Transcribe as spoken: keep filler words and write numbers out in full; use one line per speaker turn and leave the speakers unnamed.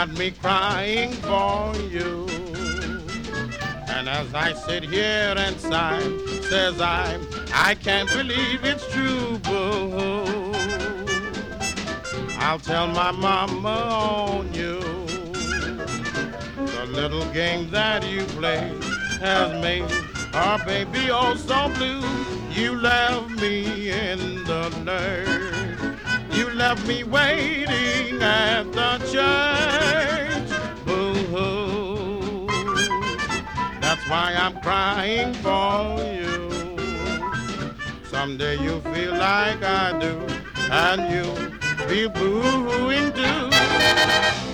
got me crying for you. And as I sit here and sigh, says I, I can't believe it's true, boo. I'll tell my mama on you. The little game that you play has made our baby oh so blue. You left me in the lurch. You left me waiting at the church. Boo-hoo. That's why I'm crying for you. Someday you'll feel like I do, and you'll be booing too.